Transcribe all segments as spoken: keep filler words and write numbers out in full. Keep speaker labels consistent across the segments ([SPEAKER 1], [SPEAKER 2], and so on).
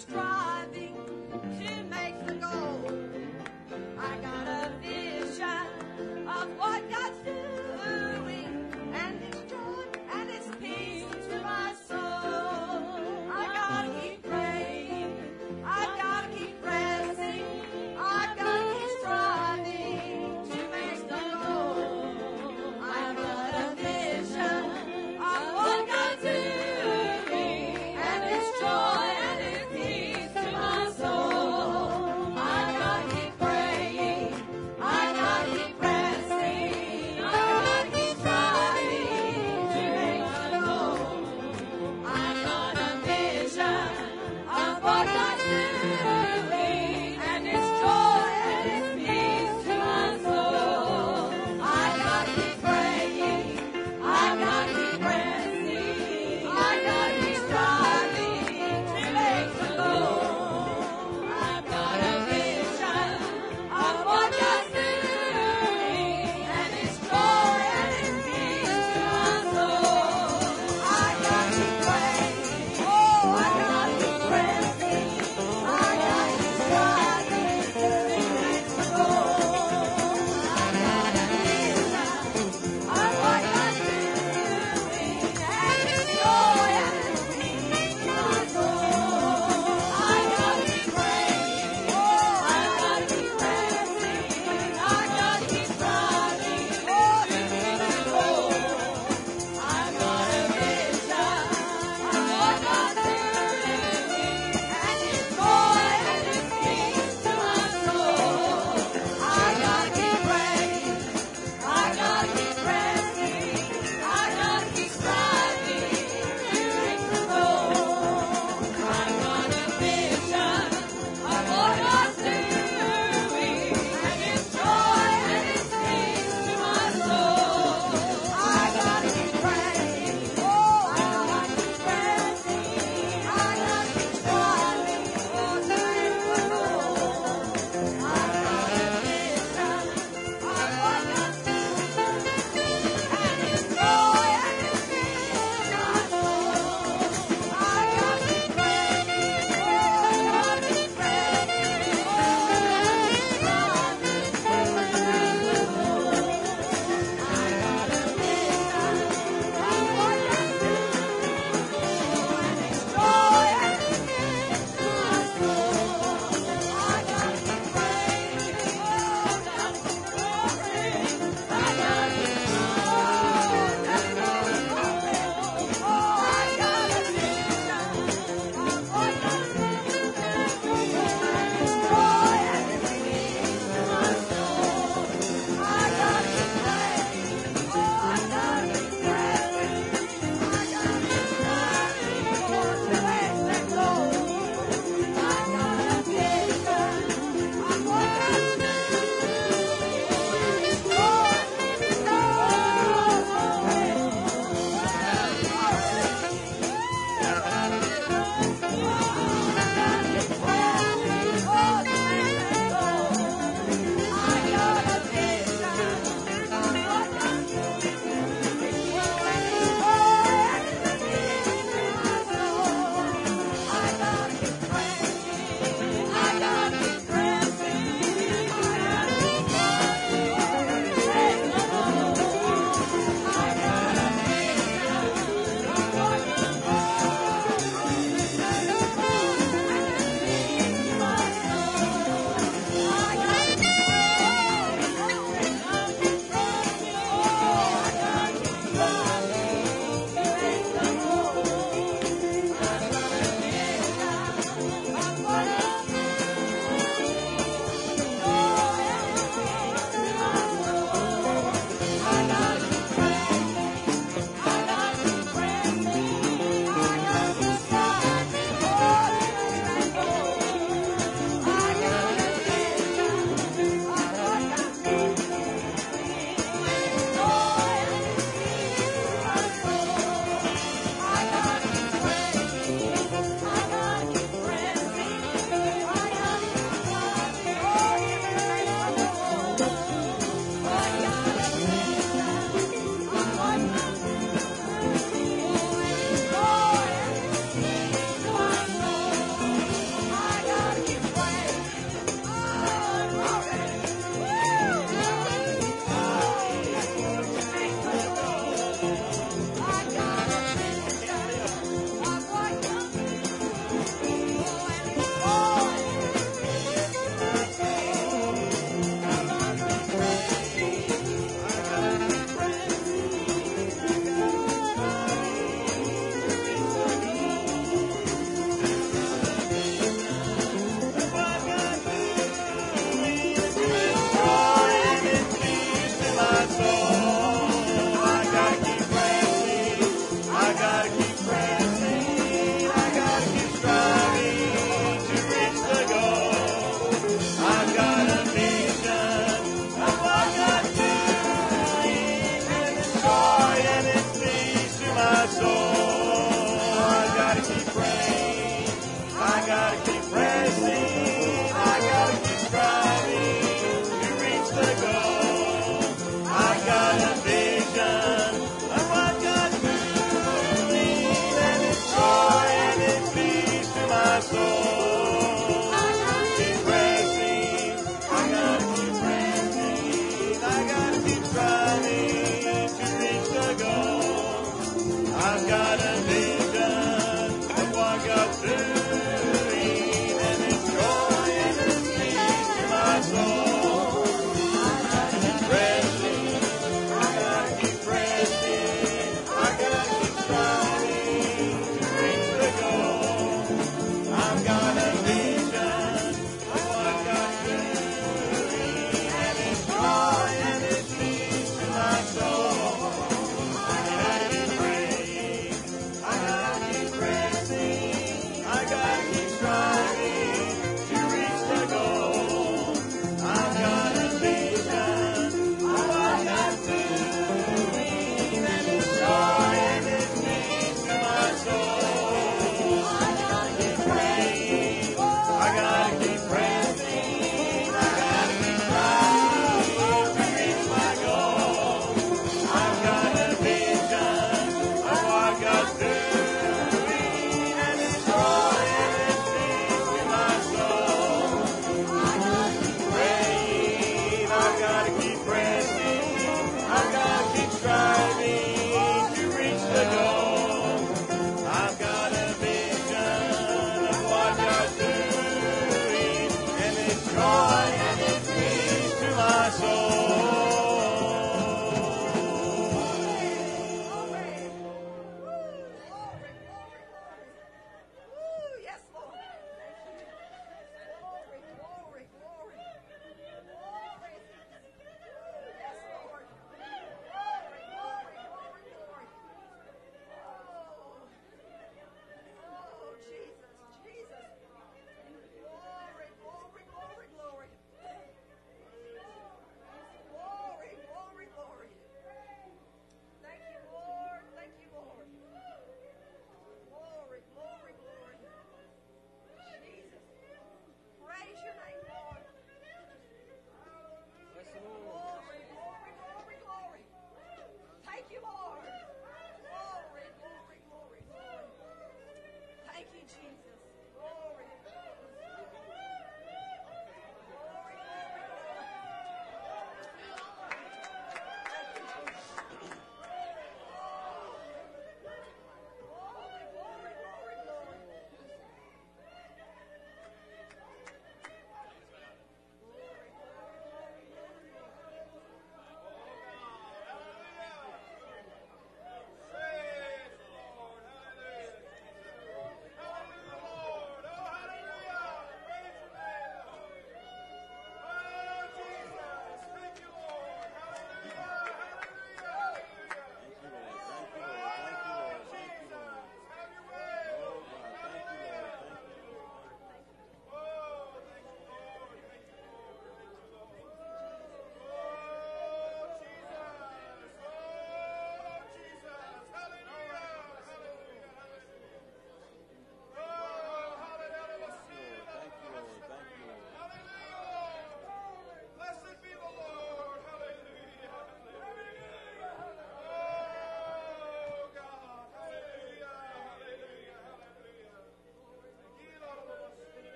[SPEAKER 1] striving to make the goal. I got a vision of what God's doing, and it's joy and it's peace to my soul. I gotta keep praying, I've gotta keep pressing, I've gotta keep striving to make the goal. I've got a vision of what God's doing, and it's joy and it's peace to my soul. I gotta keep praying, I gotta keep pressing, I gotta keep striving to make the goal. I've got a vision of what God's doing, and it's joy and it's peace to my soul. I gotta keep praying, I gotta keep pressing, I gotta keep striving to make the goal. I've got a vision of what God's doing, and it's joy and it's peace to my soul. I gotta keep praying, oh, I gotta keep pressing, I gotta keep striving to make the goal. I got a vision of what God's doing, and it's joy and it's peace to my soul. I gotta keep praying, oh, I gotta keep pressing, I gotta keep striving, oh, to make the goal. I've got a vision of what God's doing, and it's joy and it's peace to my soul. I gotta keep praying, I gotta keep pressing, I gotta keep striving to make the goal. I've got a vision of what God's doing, and it's joy and it's peace to my soul. I gotta keep praying, oh, I gotta keep pressing, I gotta keep striving, oh, to make the goal. I've got a vision of what God's doing, and it's joy and it's peace to my soul. I gotta keep praying, I gotta keep pressing, I gotta keep striving to make the goal.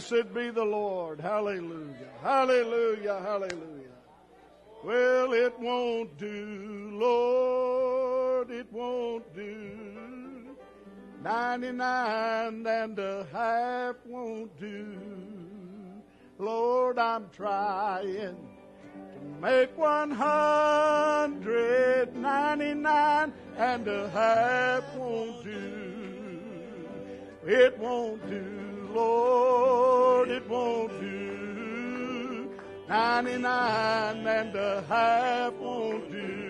[SPEAKER 2] Blessed be the Lord. Hallelujah. Hallelujah. Hallelujah. Well, it won't do, Lord, it won't do. Ninety-nine and a half won't do. Lord, I'm trying to make one hundred. Ninety-nine and a half won't do. It won't do, Lord, it won't do. Ninety-nine and a half won't do.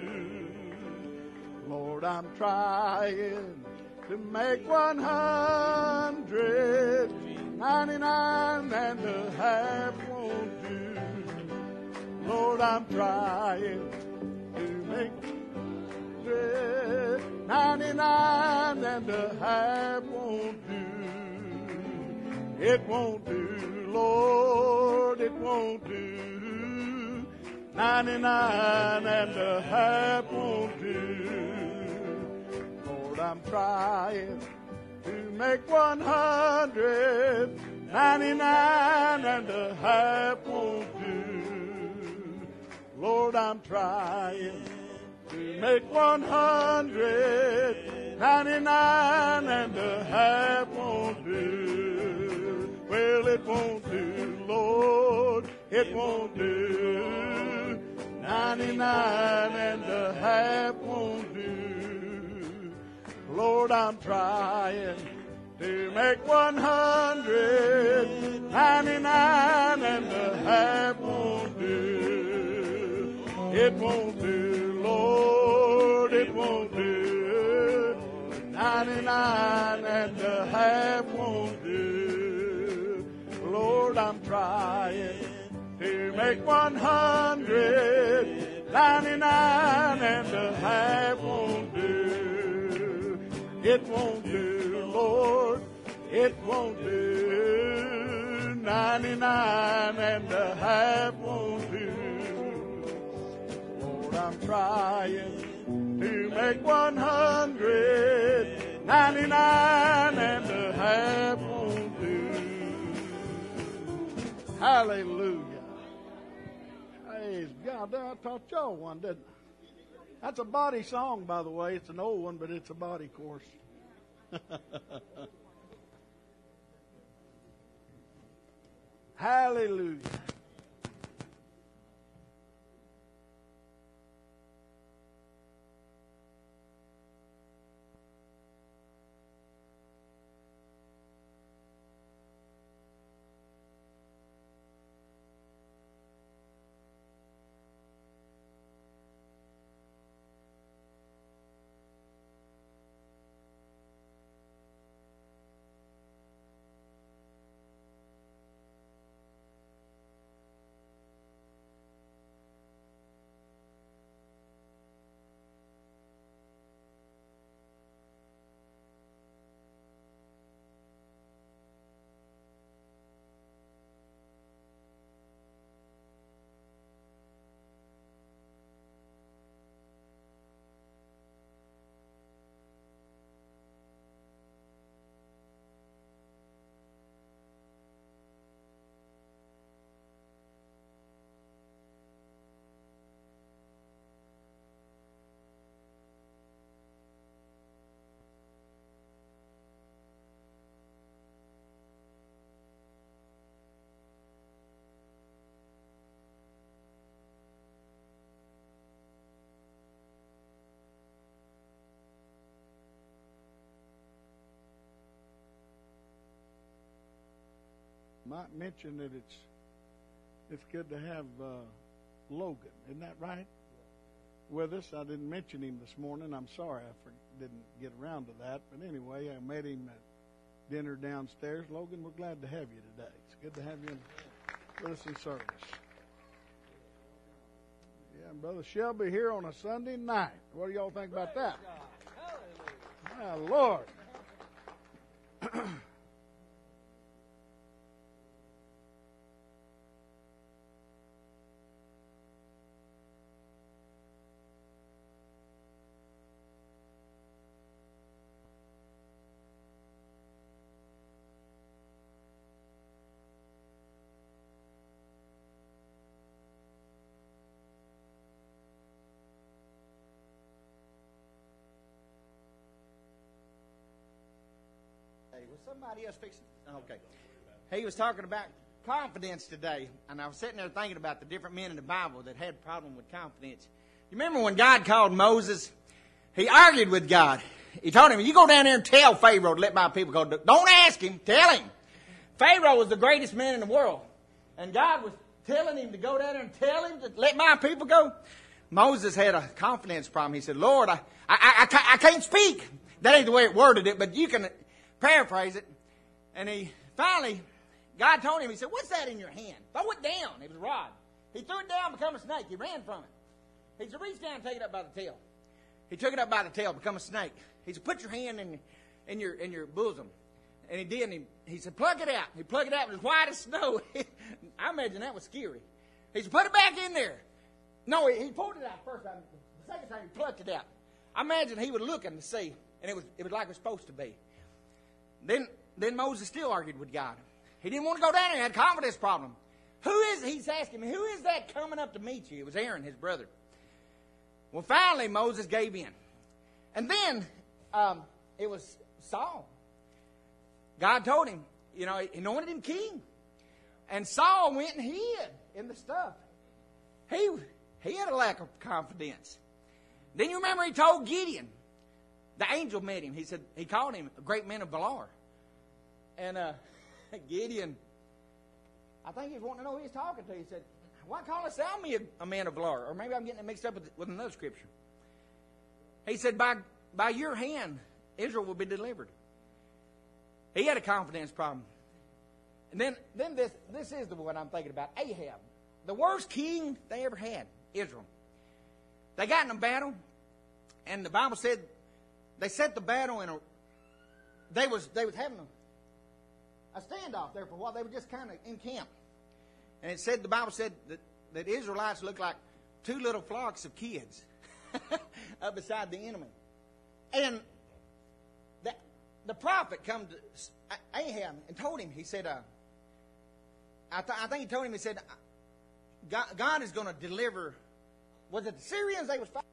[SPEAKER 2] Lord, I'm trying to make one hundred. Ninety-nine and a half won't do. Lord, I'm trying to make hundred. Ninety-nine and a half won't do. It won't do, Lord, it won't do. Ninety-nine and a half won't do. Lord, I'm trying to make one hundred. Ninety-nine and a half won't do. Lord, I'm trying to make one hundred. Ninety-nine and a half won't do. Well, it won't do, Lord, it won't do. Ninety-nine and a half won't do. Lord, I'm trying to make one hundred. Ninety-nine and a half won't do. It won't do, Lord, it won't do. Ninety-nine and a half won't do. Lord, I'm trying to make one hundred. Ninety-nine and a half won't do. It won't do, Lord, it won't do. Ninety-nine and a half won't do. Lord, I'm trying to make one hundred. Ninety-nine and a half won't do. Hallelujah. Praise God. I taught y'all one, didn't I? That's a body song, by the way. It's an old one, but it's a body course. Hallelujah. Might mention that it's it's good to have uh, Logan. Isn't that right? With us. I didn't mention him this morning. I'm sorry I for, didn't get around to that. But anyway, I met him at dinner downstairs. Logan, we're glad to have you today. It's good to have you in, with us in service. Yeah, and Brother Shelby here on a Sunday night. What do y'all think about that? My Lord.
[SPEAKER 3] Was somebody else fixing? Okay. He was talking about confidence today, and I was sitting there thinking about the different men in the Bible that had a problem with confidence. You remember when God called Moses? He argued with God. He told him, you go down there and tell Pharaoh to let my people go. Don't ask him, tell him. Pharaoh was the greatest man in the world. And God was telling him to go down there and tell him to let my people go. Moses had a confidence problem. He said, Lord, I, I, I, I can't speak. That ain't the way it worded it, but you can paraphrase it. And he finally, God told him, he said, what's that in your hand? Throw it down. It was a rod. He threw it down, become a snake. He ran from it. He said, reach down and take it up by the tail. He took it up by the tail, become a snake. He said, put your hand in, in, your, in your bosom. And he did. And he, he said, plug it out. He plugged it out. It was white as snow. I imagine that was scary. He said, put it back in there. No, he, he pulled it out first time. The second time he plucked it out. I imagine he was looking to see, and it was it was like it was supposed to be. Then then Moses still argued with God. He didn't want to go down there. He had a confidence problem. Who is, he's asking me, who is that coming up to meet you? It was Aaron, his brother. Well, finally, Moses gave in. And then um, it was Saul. God told him, you know, he anointed him king. And Saul went and hid in the stuff. He, he had a lack of confidence. Then you remember he told Gideon, the angel met him. He said, he called him a great man of valor. And uh, Gideon, I think he was wanting to know who he was talking to. He said, why callest thou me a, a man of valor? Or maybe I'm getting it mixed up with, with another scripture. He said, by, by your hand, Israel will be delivered. He had a confidence problem. And then, then this, this is the one I'm thinking about. Ahab, the worst king they ever had, Israel. They got in a battle, and the Bible said they set the battle in a. They was they was having a, a standoff there for a while. They were just kind of in camp, and it said the Bible said that that Israelites looked like two little flocks of kids up beside the enemy, and the the prophet come to Ahab and told him. He said, uh, I, th- I think he told him. He said, God, God is going to deliver. Was it the Syrians they was fighting?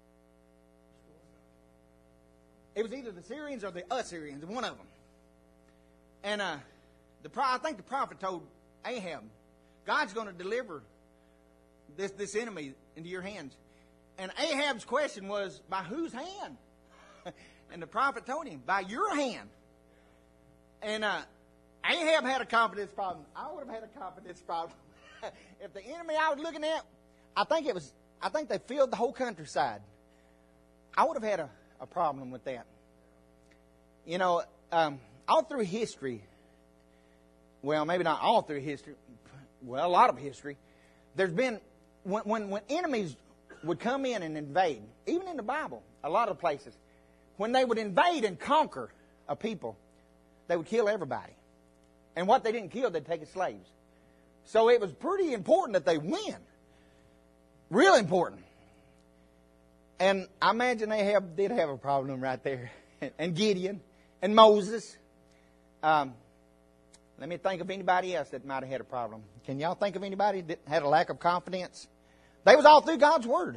[SPEAKER 3] It was either the Syrians or the Assyrians, one of them. And uh, the I think the prophet told Ahab, God's going to deliver this, this enemy into your hands. And Ahab's question was, by whose hand? And the prophet told him, by your hand. And uh, Ahab had a confidence problem. I would have had a confidence problem. If the enemy I was looking at, I think it was... I think they filled the whole countryside. I would have had a, a problem with that. You know, um, all through history, well, maybe not all through history, well, a lot of history, there's been, when, when, when enemies would come in and invade, even in the Bible, a lot of places, when they would invade and conquer a people, they would kill everybody. And what they didn't kill, they'd take as slaves. So it was pretty important that they win. Real important. And I imagine Ahab did have a problem right there. And Gideon and Moses. Um, let me think of anybody else that might have had a problem. Can y'all think of anybody that had a lack of confidence? They was all through God's Word.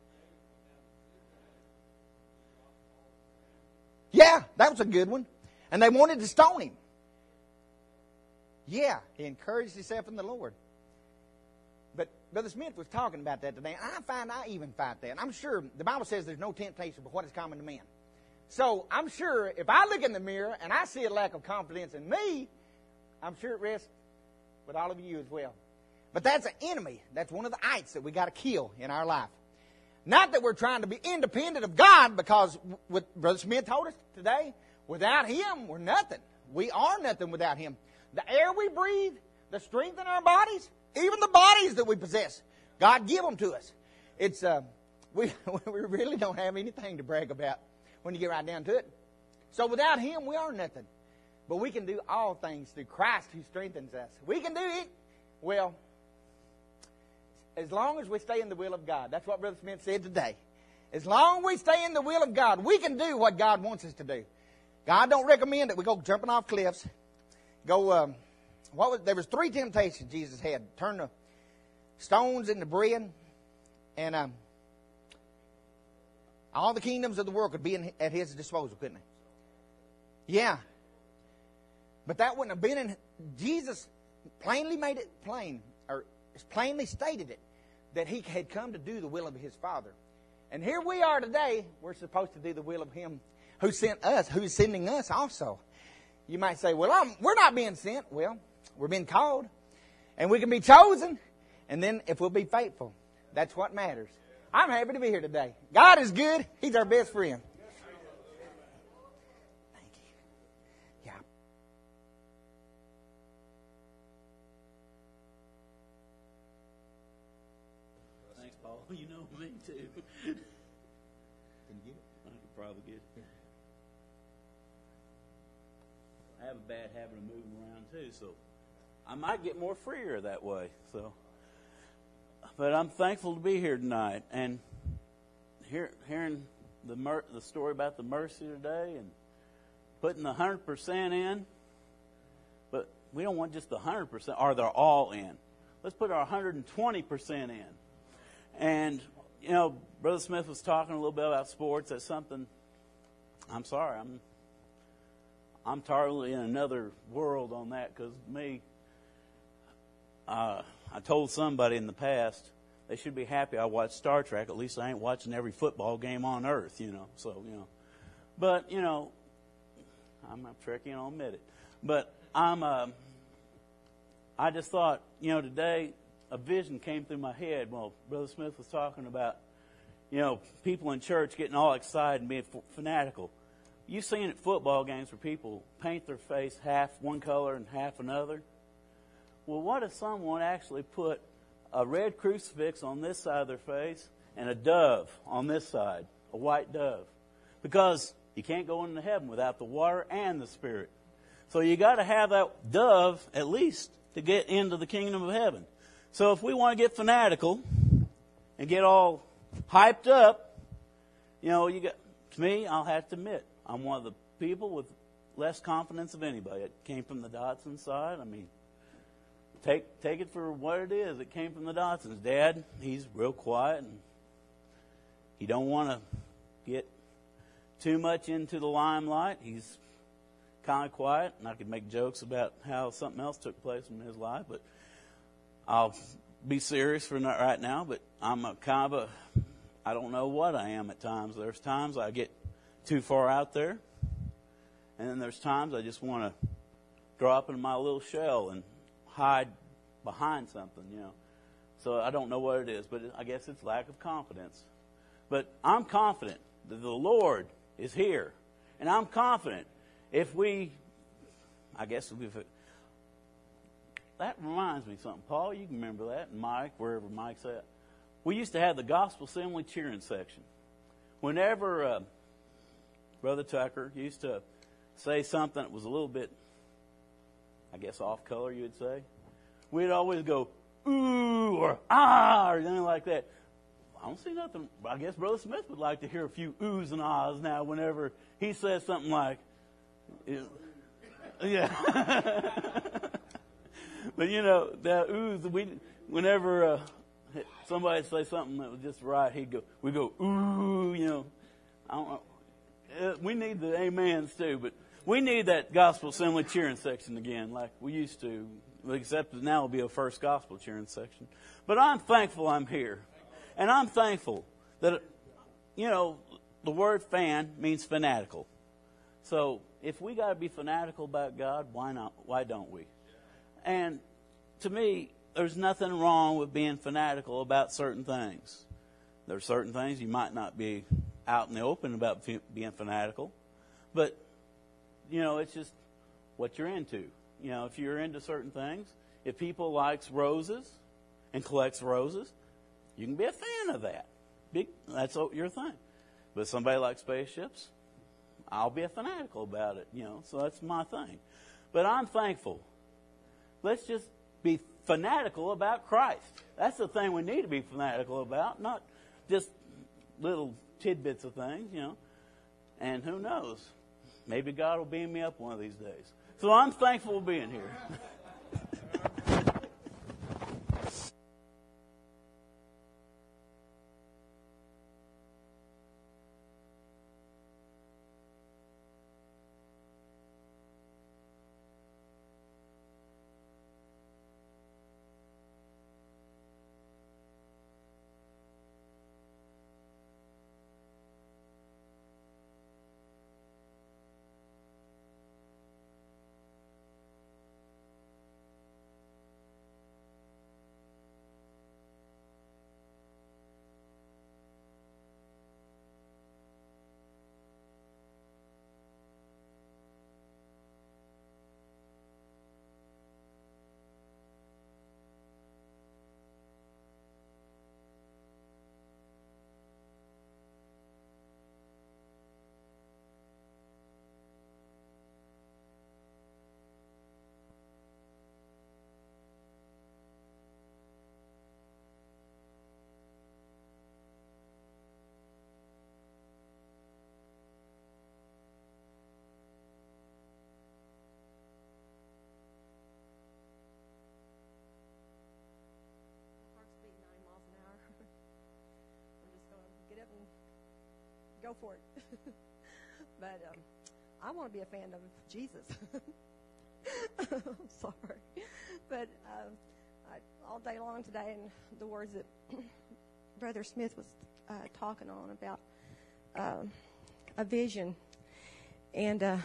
[SPEAKER 3] Yeah, that was a good one. And they wanted to stone him. Yeah, he encouraged himself in the Lord. But Brother Smith was talking about that today, and I find I even fight that. I'm sure the Bible says there's no temptation but what is common to man. So I'm sure if I look in the mirror and I see a lack of confidence in me, I'm sure it rests with all of you as well. But that's an enemy. That's one of the ites that we got to kill in our life. Not that we're trying to be independent of God, because what Brother Smith told us today, without Him, we're nothing. We are nothing without Him. The air we breathe, the strength in our bodies, even the bodies that we possess, God give them to us. It's uh, we we really don't have anything to brag about when you get right down to it. So without Him, we are nothing. But we can do all things through Christ who strengthens us. We can do it, well, as long as we stay in the will of God. That's what Brother Smith said today. As long as we stay in the will of God, we can do what God wants us to do. God don't recommend that we go jumping off cliffs. Go, um, what was, there was three temptations Jesus had. Turn the stones into bread. And um, all the kingdoms of the world could be in, at His disposal, couldn't they? Yeah. But that wouldn't have been in... Jesus plainly made it plain, or plainly stated it, that he had come to do the will of his Father. And here we are today. We're supposed to do the will of him who sent us, who's sending us also. You might say, well, I'm, we're not being sent. Well, we're being called. And we can be chosen. And then if we'll be faithful, that's what matters. I'm happy to be here today. God is good. He's our best friend. Thank you. Yeah.
[SPEAKER 4] Thanks, Paul. You know me too.
[SPEAKER 3] Can you get it?
[SPEAKER 4] I could probably get it. I have a bad habit of moving around too, so I might get more freer that way. So, but I'm thankful to be here tonight and hear, hearing the mer- the story about the mercy today and putting the hundred percent in. But we don't want just the hundred percent, or they're all in. Let's put our hundred and twenty percent in. And you know, Brother Smith was talking a little bit about sports. That's something. I'm sorry, I'm. I'm totally in another world on that because me, uh, I told somebody in the past they should be happy I watch Star Trek. At least I ain't watching every football game on Earth, you know. So, you know. But, you know, I'm not Trekkie and I'll admit it. But I'm, uh, I just thought, you know, today a vision came through my head while Brother Smith was talking about, you know, people in church getting all excited and being f- fanatical. You've seen at football games where people paint their face half one color and half another. Well, what if someone actually put a red crucifix on this side of their face and a dove on this side, a white dove? Because you can't go into heaven without the water and the Spirit. So you got to have that dove at least to get into the kingdom of heaven. So if we want to get fanatical and get all hyped up, you know, you got, to me, I'll have to admit, I'm one of the people with less confidence of anybody. It came from the Dotson side. I mean, take take it for what it is. It came from the Dotsons. Dad, he's real quiet, and he don't want to get too much into the limelight. He's kind of quiet, and I could make jokes about how something else took place in his life, but I'll be serious for not right now. But I'm a kind of a, I don't know what I am at times. There's times I get too far out there, and then there's times I just want to drop in my little shell and hide behind something, you know. So I don't know what it is, but I guess it's lack of confidence. But I'm confident that the Lord is here, and I'm confident if we, I guess if it, that reminds me of something. Paul, you can remember that, and Mike, wherever Mike's at. We used to have the Gospel Assembly cheering section. Whenever uh, Brother Tucker used to say something that was a little bit, I guess, off color, you would say, we'd always go, ooh, or ah, or anything like that. I don't see nothing. I guess Brother Smith would like to hear a few oohs and ahs now whenever he says something like, yeah. But, you know, the oohs, we, whenever uh, somebody say something that was just right, he'd go, we go, ooh, you know. I don't know. Uh, we need the amens too, but we need that Gospel Assembly cheering section again like we used to, except that now it'll be a First Gospel cheering section. But I'm thankful I'm here. And I'm thankful that, you know, the word fan means fanatical. So if we got to be fanatical about God, why not? Why don't we? And to me, there's nothing wrong with being fanatical about certain things. There are certain things you might not be out in the open about being fanatical, but you know, it's just what you're into. You know, if you're into certain things, if people likes roses and collects roses, you can be a fan of that. Big, that's your thing. But if somebody likes spaceships, I'll be a fanatical about it. You know, so that's my thing. But I'm thankful. Let's just be fanatical about Christ. That's the thing we need to be fanatical about, not just little tidbits of things, you know. And who knows? Maybe God will beam me up one of these days. So I'm thankful for being here.
[SPEAKER 5] go for it. But um, I want to be a fan of Jesus. I'm sorry. But uh, I, all day long today, and the words that Brother Smith was uh, talking on about uh, a vision, and uh,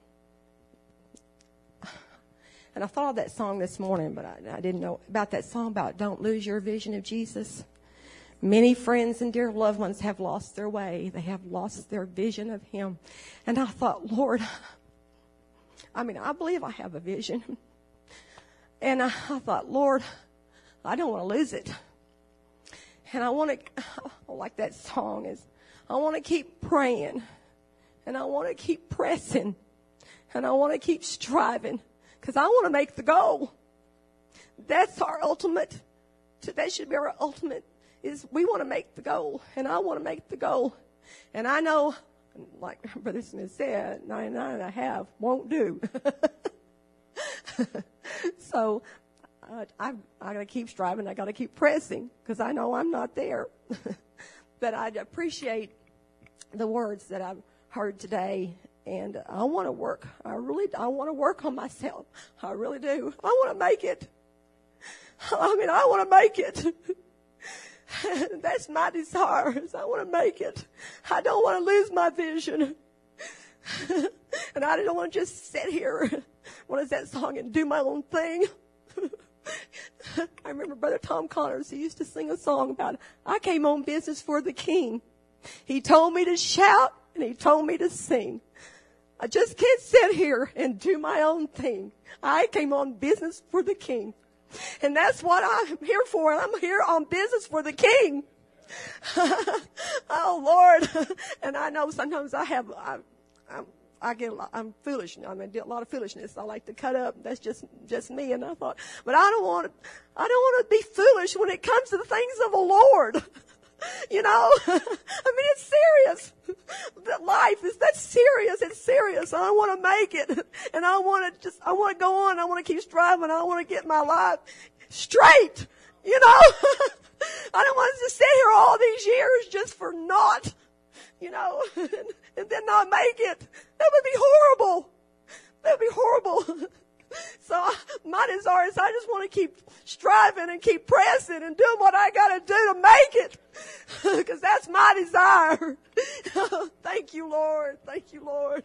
[SPEAKER 5] and I thought of that song this morning, but I, I didn't know about that song about don't lose your vision of Jesus. Many friends and dear loved ones have lost their way. They have lost their vision of Him. And I thought, Lord, I mean, I believe I have a vision. And I, I thought, Lord, I don't want to lose it. And I want to, like that song is, I want to keep praying. And I want to keep pressing. And I want to keep striving. Because I want to make the goal. That's our ultimate, that should be our ultimate, is we want to make the goal. And I want to make the goal. And I know, like Brother Smith said, ninety-nine and a half won't do. So uh, I I got to keep striving. I got to keep pressing because I know I'm not there. But I appreciate the words that I've heard today, and I want to work. I really I want to work on myself. I really do. I want to make it. I mean, I want to make it. That's my desire, is I want to make it. I don't want to lose my vision. And I don't want to just sit here, what is that song, and do my own thing. I remember Brother Tom Connors, he used to sing a song about, I came on business for the King. He told me to shout, and he told me to sing. I just can't sit here and do my own thing. I came on business for the King. And that's what I'm here for. I'm here on business for the King. Oh, Lord. And I know sometimes I have, I, I'm, I get a lot, I'm foolish. I mean, a lot of foolishness. I like to cut up. That's just, just me. And I thought, but I don't want to, I don't want to be foolish when it comes to the things of the Lord. You know, I mean, it's serious. That life is, that's serious. It's serious. I want to make it. And I want to just, I want to go on. I want to keep striving. I want to get my life straight. You know, I don't want to sit here all these years just for naught, you know, and, and then not make it. That would be horrible. That would be horrible. So my desire is I just want to keep striving and keep pressing and doing what I got to do to make it. Because that's my desire. Thank you, Lord. Thank you, Lord.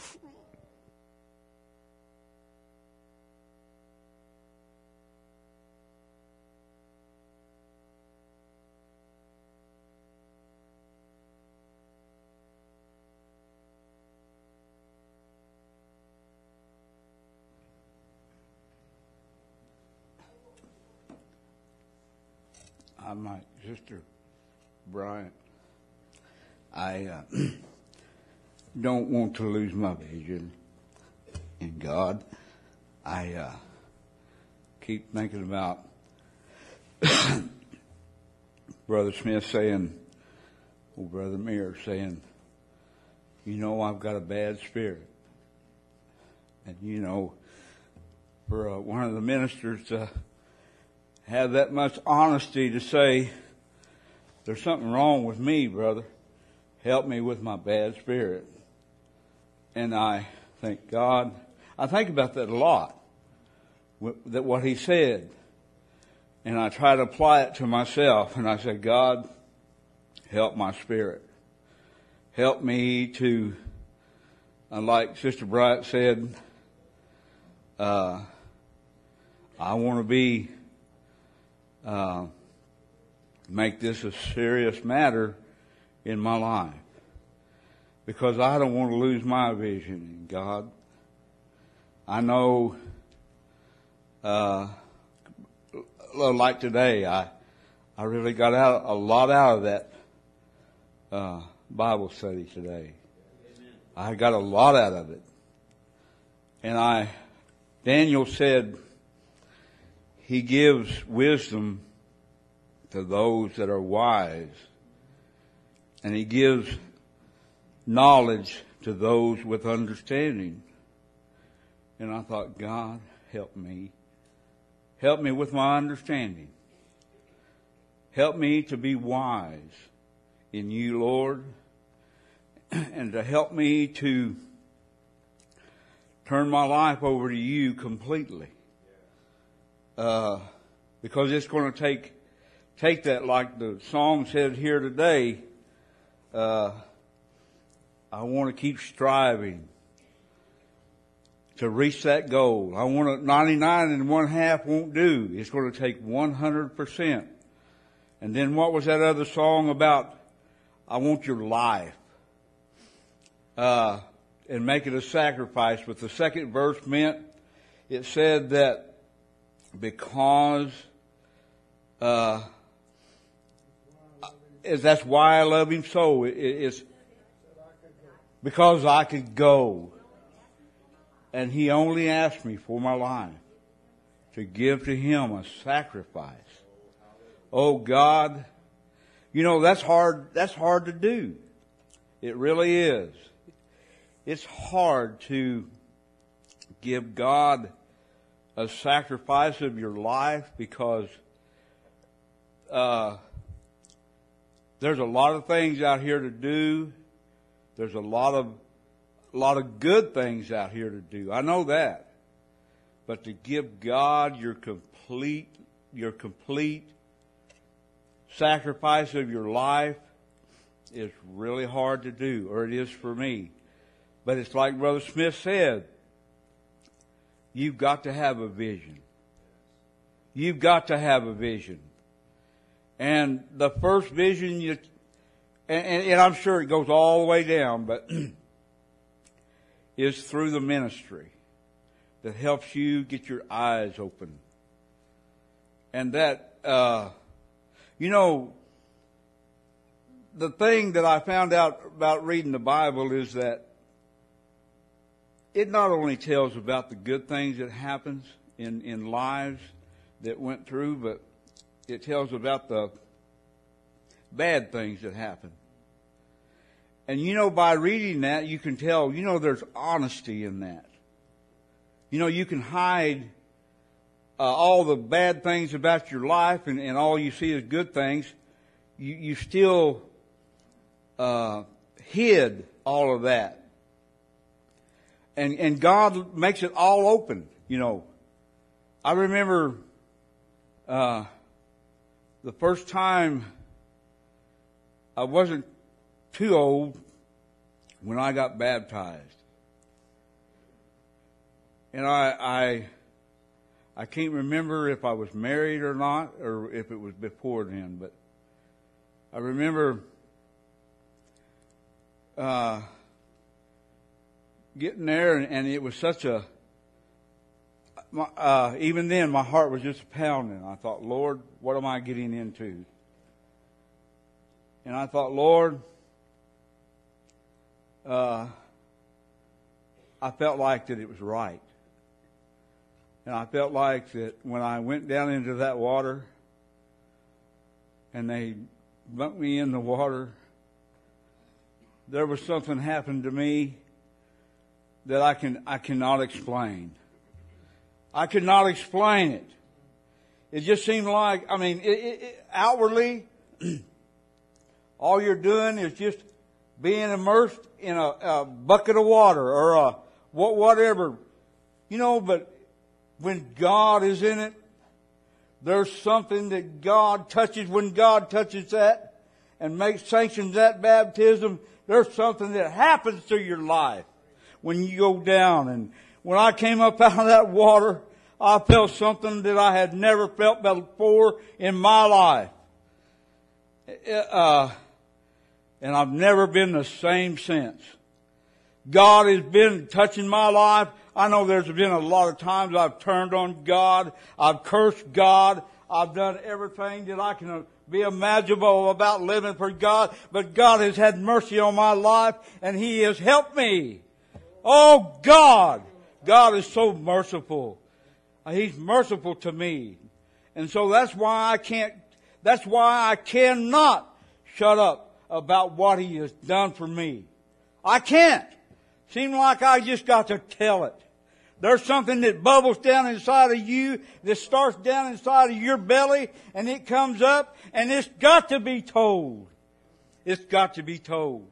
[SPEAKER 6] I'm like Sister Bryant. I uh, don't want to lose my vision in God. I uh, keep thinking about Brother Smith saying, or Brother Meir saying, you know, I've got a bad spirit. And, you know, for uh, one of the ministers to have that much honesty to say, there's something wrong with me, brother. Help me with my bad spirit. And I think, God, I think about that a lot, that what he said. And I try to apply it to myself. And I said, God, help my spirit. Help me to, like Sister Bright said, uh, I want to be Uh, make this a serious matter in my life, because I don't want to lose my vision in God. I know, uh, like today, I I really got out a lot out of that uh, Bible study today. Amen. I got a lot out of it, and I Daniel said, he gives wisdom to those that are wise, and he gives knowledge to those with understanding. And I thought, God, help me. Help me with my understanding. Help me to be wise in you, Lord. and to help me to turn my life over to you completely. Uh, because it's going to take, take that, like the song said here today, uh, I want to keep striving to reach that goal. I want to, ninety-nine and one half won't do. It's going to take one hundred percent. And then what was that other song about? I want your life. Uh, and make it a sacrifice. But the second verse meant, it said that because, uh, is that's why I love him so. It, it's because I could go. And he only asked me for my life to give to him a sacrifice. Oh God, you know, that's hard, that's hard to do. It really is. It's hard to give God a sacrifice of your life because, uh, there's a lot of things out here to do. There's a lot of A lot of good things out here to do. I know that. But to give God your complete, your complete sacrifice of your life is really hard to do, or it is for me. But it's like Brother Smith said, you've got to have a vision. You've got to have a vision. And the first vision you, and, and, and I'm sure it goes all the way down, but is through the ministry that helps you get your eyes open. And that, uh, you know, the thing that I found out about reading the Bible is that it not only tells about the good things that happens in, in lives that went through, but it tells about the bad things that happen. And you know, by reading that, you can tell, you know, there's honesty in that. You know, you can hide uh, all the bad things about your life and, and all you see is good things. You, you still uh, hid all of that. And, and God makes it all open, you know. I remember uh, the first time I wasn't too old when I got baptized. And I, I, I can't remember if I was married or not, or if it was before then, but I remember, uh, getting there and, and it was such a, my, uh, even then my heart was just pounding. I thought, Lord, what am I getting into? And I thought, Lord, Uh, I felt like that it was right. And I felt like that when I went down into that water and they bumped me in the water, there was something happened to me that I can, I cannot explain. I could not explain it. It just seemed like, I mean, it, it, it, outwardly, all you're doing is just being immersed in a, a bucket of water or a whatever, you know, but when God is in it, there's something that God touches. When God touches that and makes sanctions that baptism, there's something that happens to your life when you go down. And when I came up out of that water, I felt something that I had never felt before in my life. Uh, And I've never been the same since. God has been touching my life. I know there's been a lot of times I've turned on God. I've cursed God. I've done everything that I can be imaginable about living for God. But God has had mercy on my life and He has helped me. Oh God! God is so merciful. He's merciful to me. And so that's why I can't, that's why I cannot shut up about what He has done for me. I can't. Seems like I just got to tell it. There's something that bubbles down inside of you, that starts down inside of your belly, and it comes up, and it's got to be told. It's got to be told.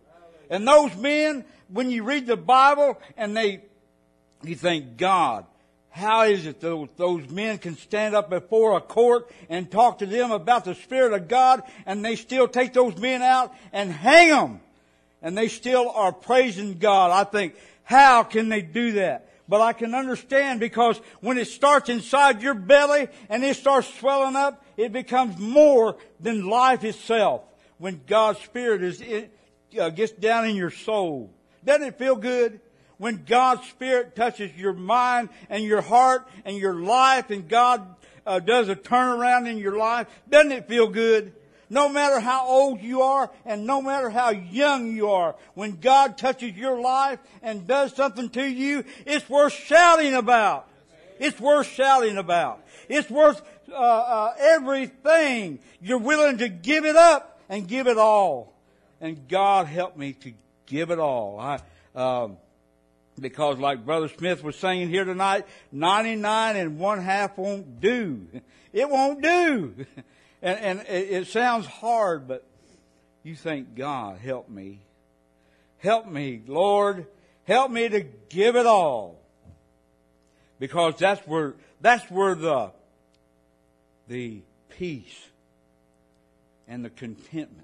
[SPEAKER 6] And those men, when you read the Bible and they, you think, God, how is it those, those men can stand up before a court and talk to them about the Spirit of God, and they still take those men out and hang them, and they still are praising God? I think, how can they do that? But I can understand, because when it starts inside your belly and it starts swelling up, it becomes more than life itself. When God's Spirit is it, uh, gets down in your soul, doesn't it feel good? When God's Spirit touches your mind and your heart and your life, and God uh, does a turnaround in your life, doesn't it feel good? No matter how old you are and no matter how young you are, when God touches your life and does something to you, it's worth shouting about. It's worth shouting about. It's worth uh, uh, everything. You're willing to give it up and give it all. And God help me to give it all. I, um, because like Brother Smith was saying here tonight, ninety-nine and one half won't do. It won't do. And, and it, it sounds hard, but you think, God, help me. Help me, Lord. Help me to give it all. Because that's where, that's where the, the peace and the contentment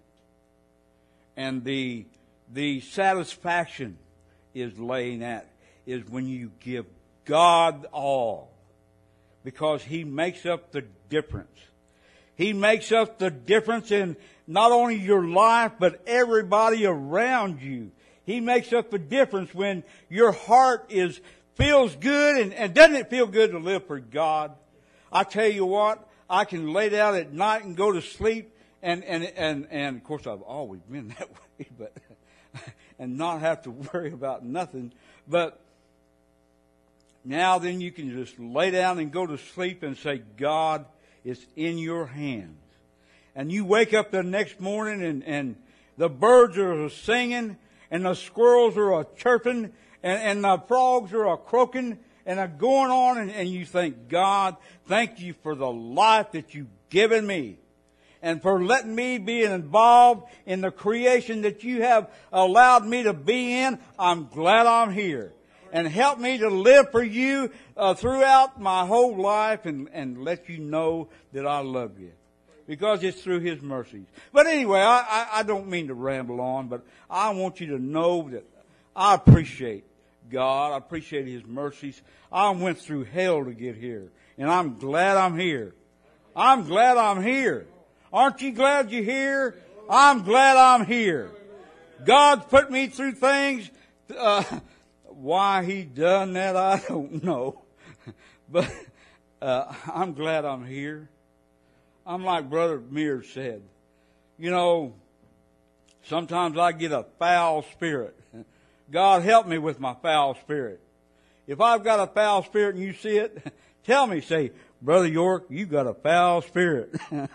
[SPEAKER 6] and the, the satisfaction is laying at, is when you give God all. Because He makes up the difference. He makes up the difference in not only your life, but everybody around you. He makes up the difference when your heart is, feels good, and, and doesn't it feel good to live for God? I tell you what, I can lay down at night and go to sleep, and, and, and, and of course I've always been that way, but, and not have to worry about nothing. But now then you can just lay down and go to sleep and say, God, it's in your hands. And you wake up the next morning and, and the birds are singing and the squirrels are chirping and, and the frogs are croaking and are going on, and, and you think, God, thank you for the life that you've given me and for letting me be involved in the creation that you have allowed me to be in. I'm glad I'm here. And help me to live for you uh, throughout my whole life, and, and let you know that I love you. Because it's through His mercies. But anyway, I, I, I don't mean to ramble on, but I want you to know that I appreciate God. I appreciate His mercies. I went through hell to get here, and I'm glad I'm here. I'm glad I'm here. Aren't you glad you're here? I'm glad I'm here. God's put me through things. Uh, Why He done that, I don't know. But uh, I'm glad I'm here. I'm like Brother Mears said. You know, sometimes I get a foul spirit. God help me with my foul spirit. If I've got a foul spirit and you see it, tell me, say, Brother York, you got a foul spirit.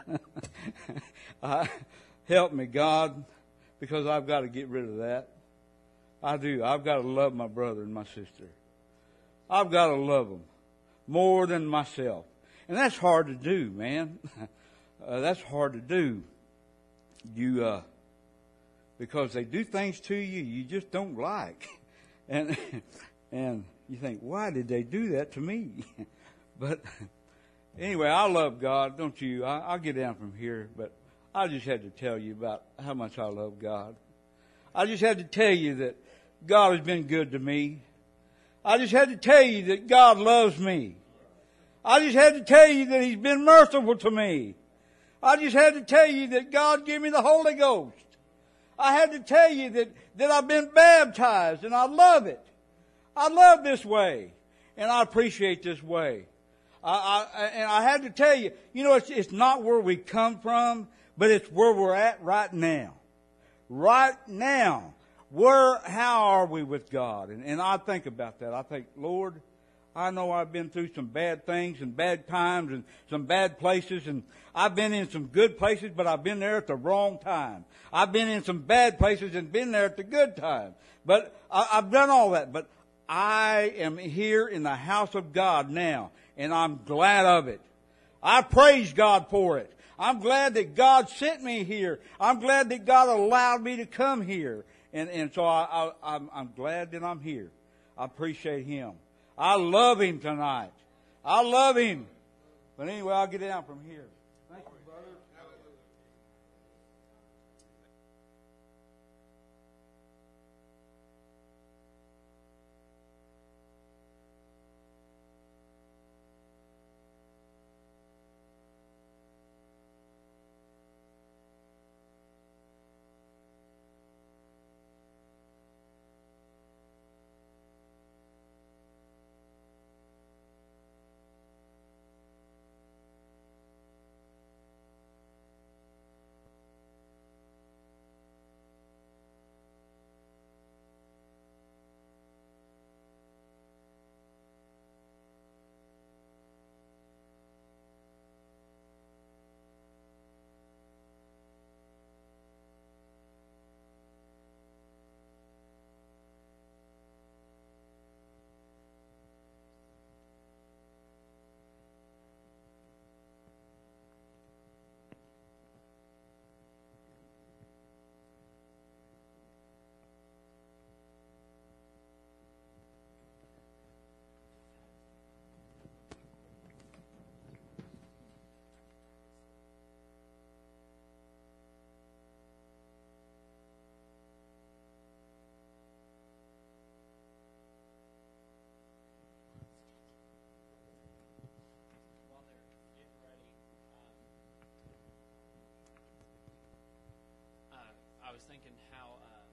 [SPEAKER 6] uh, help me, God, because I've got to get rid of that. I do. I've got to love my brother and my sister. I've got to love them more than myself. And that's hard to do, man. Uh, that's hard to do. You, uh, because they do things to you you just don't like. And, and you think, why did they do that to me? But anyway, I love God, don't you? I, I'll get down from here, but I just had to tell you about how much I love God. I just had to tell you that God has been good to me. I just had to tell you that God loves me. I just had to tell you that He's been merciful to me. I just had to tell you that God gave me the Holy Ghost. I had to tell you that, that I've been baptized, and I love it. I love this way, and I appreciate this way. I, I, and I had to tell you, you know, it's, it's not where we come from, but it's where we're at right now. Right now. Where, how are we with God? And, and I think about that. I think, Lord, I know I've been through some bad things and bad times and some bad places, and I've been in some good places, but I've been there at the wrong time. I've been in some bad places and been there at the good time. But I, I've done all that. But I am here in the house of God now, and I'm glad of it. I praise God for it. I'm glad that God sent me here. I'm glad that God allowed me to come here. And, and so I, I, I'm, I'm glad that I'm here. I appreciate him. I love him tonight. I love him. But anyway, I'll get down from here. Thank you, brother.
[SPEAKER 7] I was thinking how uh,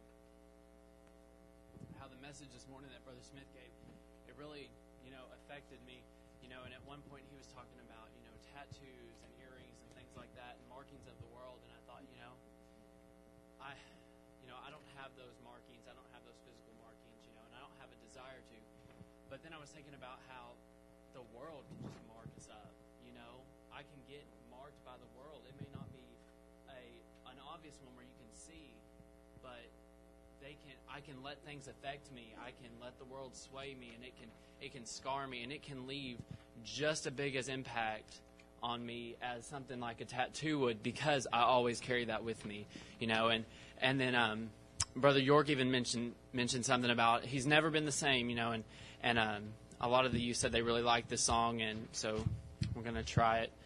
[SPEAKER 7] how the message this morning that Brother Smith gave, it really, you know, affected me. You know, and at one point he was talking about, you know, tattoos and earrings and things like that and markings of the world. And I thought, you know, I, you know, I don't have those markings. I don't have those physical markings, you know, and I don't have a desire to. But then I was thinking about how the world can just mark us up. You know, I can get marked by the world. It may not be a an obvious one where you can see, but they can I can let things affect me. I can let the world sway me, and it can it can scar me, and it can leave just as big as impact on me as something like a tattoo would, because I always carry that with me, you know. And and then um, Brother York even mentioned mentioned something about he's never been the same, you know. And and um, a lot of the youth said they really liked this song, and so we're gonna try it.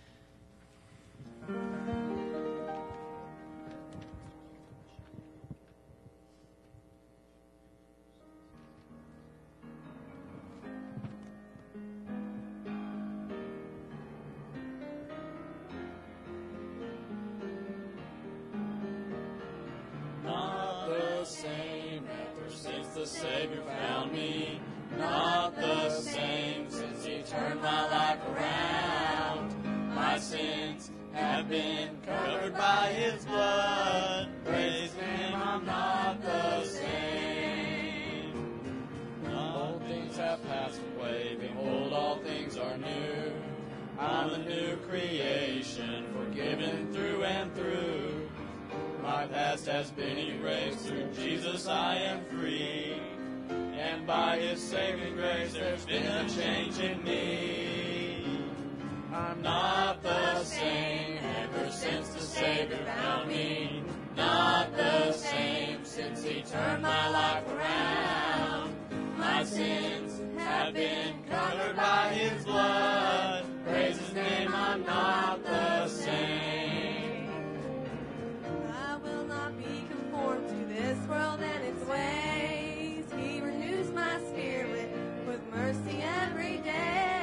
[SPEAKER 8] The Savior found me, not the same since He turned my life around. My sins have been covered by His blood. Praise Him, I'm not the same. Old things have passed away, behold, all things are new. I'm a new creation, forgiven through and through. My past has been erased, through Jesus I am free. And by His saving grace there's been a change in me. I'm not the same ever since the Savior found me. Not the same since He turned my life around. My sins have been covered by His blood. Praise His name, I'm not the same.
[SPEAKER 1] To this world and its ways, He renews my spirit with mercy every day.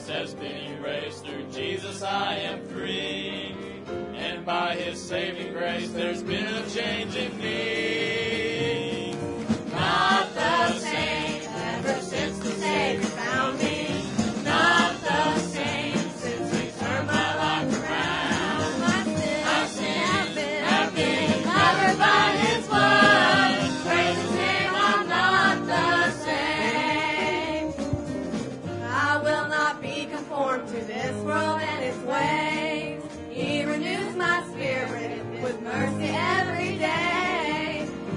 [SPEAKER 8] past has been erased. Through Jesus I am free. And by His saving grace there's been a change in me. Not the same ever since the Savior found me. Not the same since He turned my life around. My sins have been covered by His blood. Praise His name, I'm not the same. I will not be conformed to this world and its ways. He renews my spirit with mercy every day.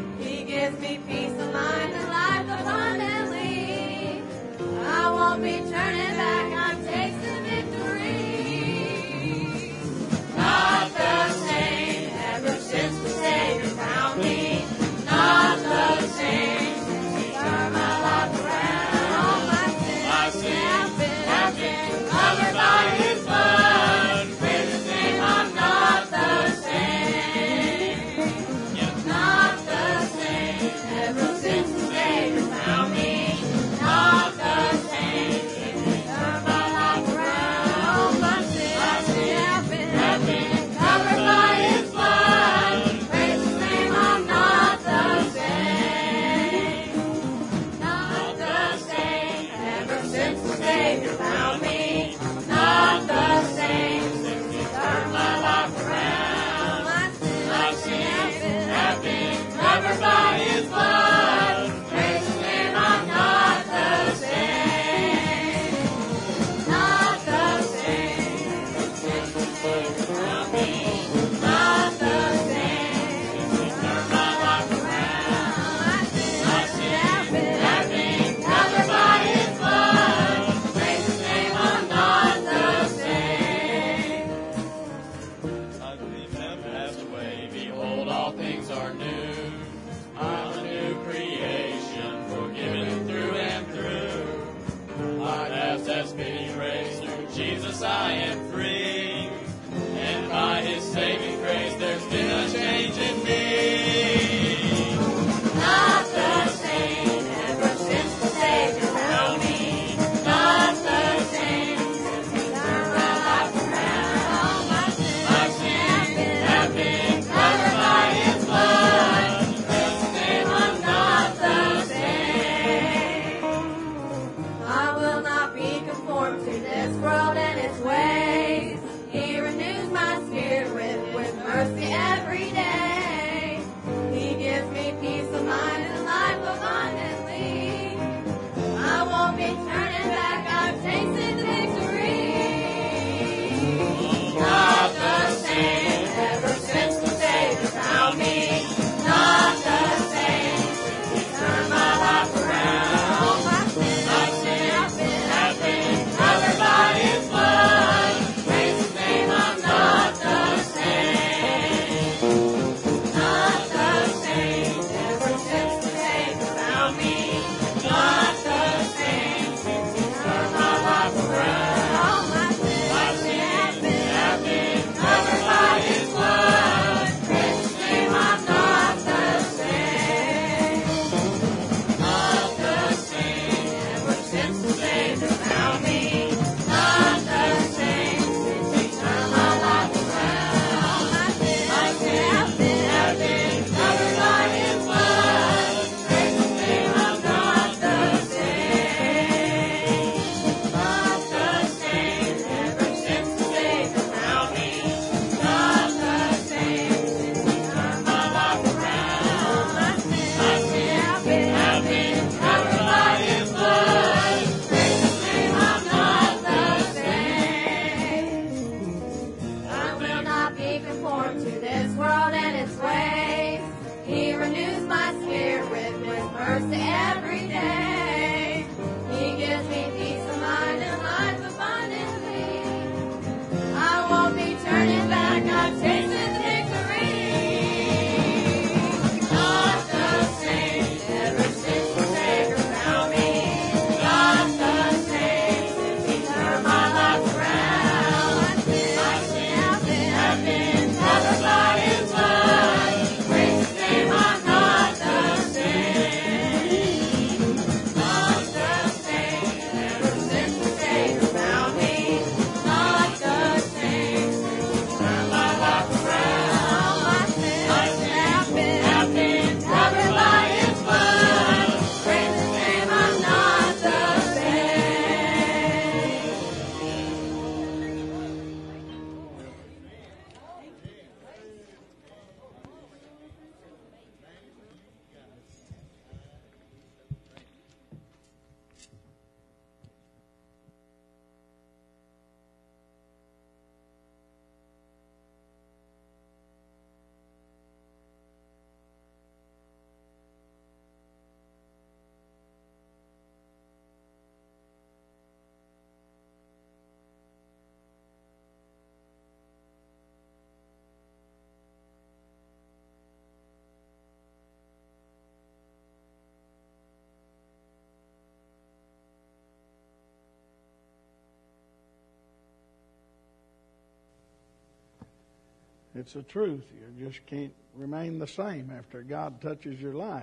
[SPEAKER 2] It's a truth. You just can't remain the same after God touches your life.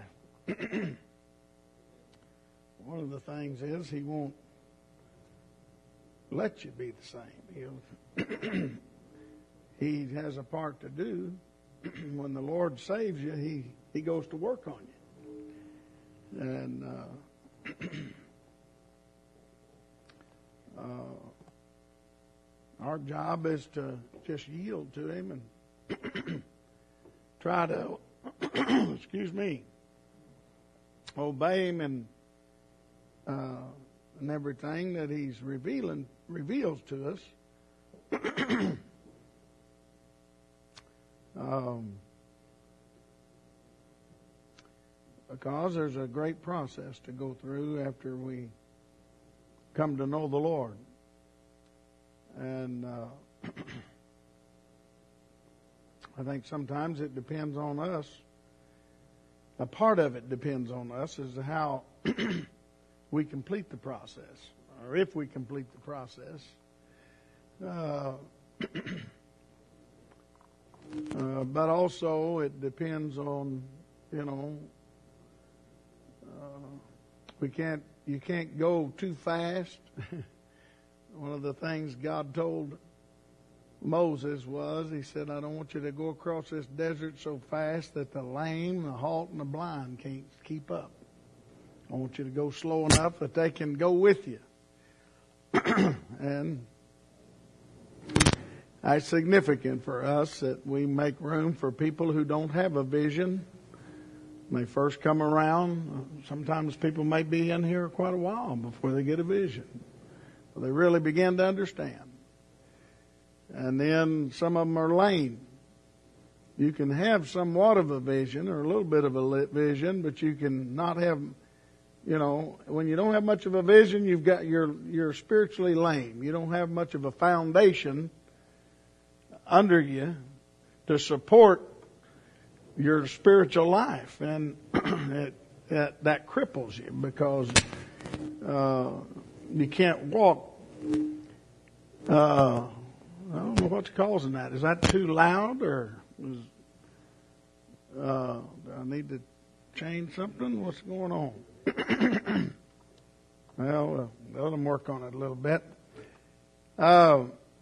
[SPEAKER 2] One of the things is He won't let you be the same. He'll He has a part to do. When the Lord saves you, He, he goes to work on you. And uh, uh, our job is to just yield to Him and try to, excuse me, obey Him and uh, and everything that He's revealing reveals to us. um, because there's a great process to go through after we come to know the Lord. And uh, I think sometimes it depends on us. A part of it depends on us as to how we complete the process, or if we complete the process. Uh, uh, but also it depends on, you know, uh, we can't, you can't go too fast. One of the things God told Moses was, He said, I don't want you to go across this desert so fast that the lame, the halt, and the blind can't keep up. I want you to go slow enough that they can go with you. And it's significant for us that we make room for people who don't have a vision. When they first come around, sometimes people may be in here quite a while before they get a vision. But they really begin to understand. And then some of them are lame. You can have somewhat of a vision or a little bit of a vision, but you can not have, you know, when you don't have much of a vision, you've got you're you're spiritually lame. You don't have much of a foundation under you to support your spiritual life, and it, it, that cripples you because uh, you can't walk. Uh, I don't know what's causing that. Is that too loud, or is, uh, do I need to change something? What's going on? Well, uh, let them work on it a little bit. Uh,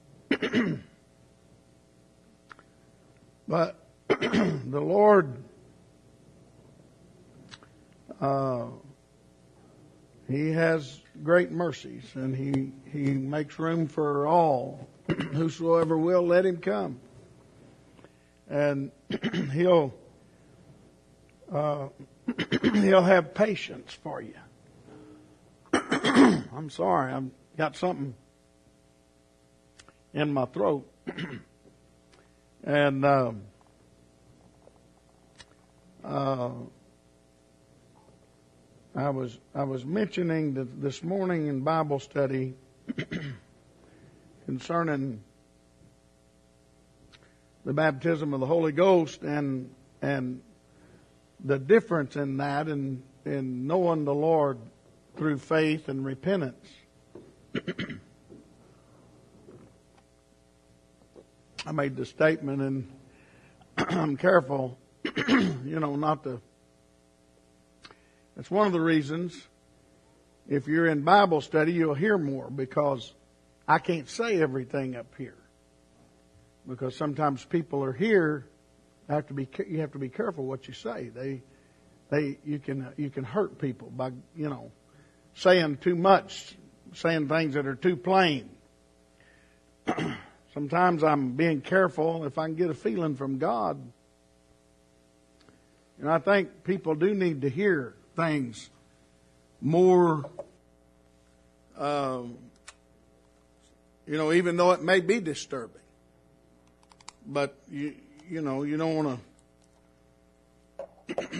[SPEAKER 2] but the Lord, uh, He has great mercies, and He He makes room for all. Whosoever will, let him come. And He'll uh, He'll have patience for you. I'm sorry, I've got something in my throat. And um, uh, I was I was mentioning that this morning in Bible study concerning the baptism of the Holy Ghost and and the difference in that in in knowing the Lord through faith and repentance. I made the statement, and I'm careful, you know, not to. That's one of the reasons, if you're in Bible study, you'll hear more, because I can't say everything up here. Because sometimes people are here, have to be you have to be careful what you say. They, they you can you can hurt people by you know saying too much, saying things that are too plain. Sometimes I'm being careful if I can get a feeling from God. And I think people do need to hear things more, um, you know, even though it may be disturbing. But, you you know, you don't want to...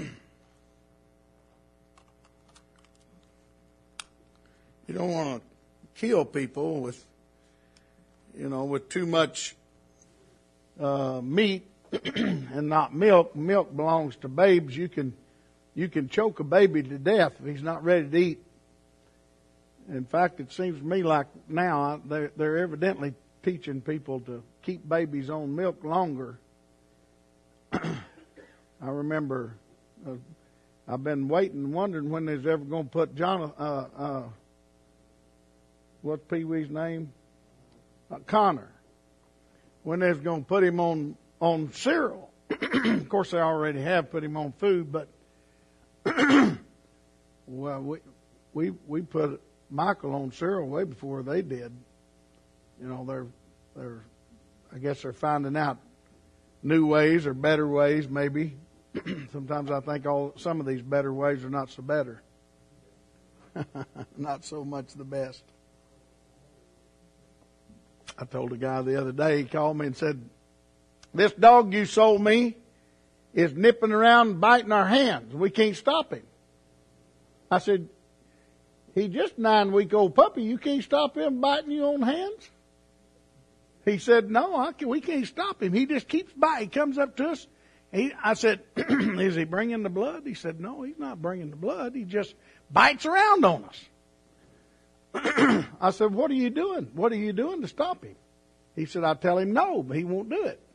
[SPEAKER 2] you don't want to kill people with... You know, with too much uh, meat and not milk. Milk belongs to babes. You can you can choke a baby to death if he's not ready to eat. In fact, it seems to me like now they're, they're evidently teaching people to keep babies on milk longer I remember uh, I've been waiting, wondering when they's ever going to put John, uh, uh, what's Pee Wee's name? Uh, Connor. When they's going to put him on, on cereal. Of course, they already have put him on food, but well, we, we, we put Michael on cereal way before they did. You know, they're, they're, I guess they're finding out new ways or better ways, maybe. Sometimes I think all some of these better ways are not so better. Not so much the best. I told a guy the other day, he called me and said, this dog you sold me is nipping around and biting our hands. We can't stop him. I said, he's just a nine-week-old puppy. You can't stop him biting your own hands? He said, no, I can, we can't stop him. He just keeps biting. He comes up to us. He, I said, is he bringing the blood? He said, no, he's not bringing the blood. He just bites around on us. I said, what are you doing? What are you doing to stop him? He said, I tell him no, but he won't do it.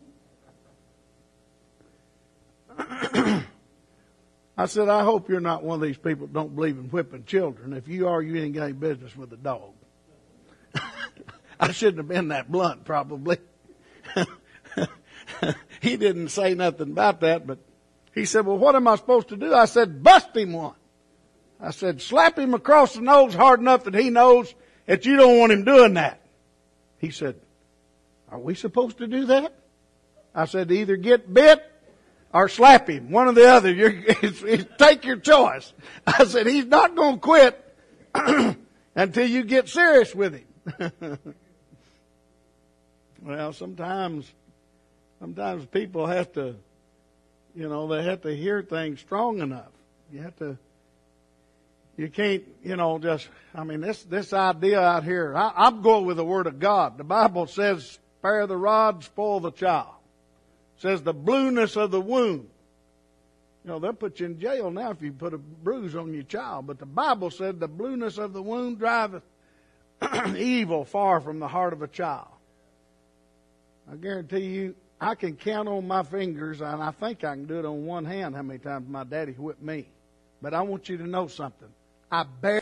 [SPEAKER 2] I said, I hope you're not one of these people that don't believe in whipping children. If you are, you ain't got any business with a dog. I shouldn't have been that blunt, probably. He didn't say nothing about that, but he said, well, what am I supposed to do? I said, bust him one. I said, slap him across the nose hard enough that he knows that you don't want him doing that. He said, are we supposed to do that? I said, either get bit or slap him, one or the other. You're, it's, it's, take your choice. I said, he's not going to quit until you get serious with him. Well, sometimes, sometimes people have to, you know, they have to hear things strong enough. You have to, you can't, you know, just, I mean, this, this idea out here, I, I'm going with the Word of God. The Bible says, spare the rod, spoil the child. It says the blueness of the wound. You know, they'll put you in jail now if you put a bruise on your child. But the Bible said the blueness of the wound driveth evil far from the heart of a child. I guarantee you, I can count on my fingers, and I think I can do it on one hand how many times my daddy whipped me. But I want you to know something. I bear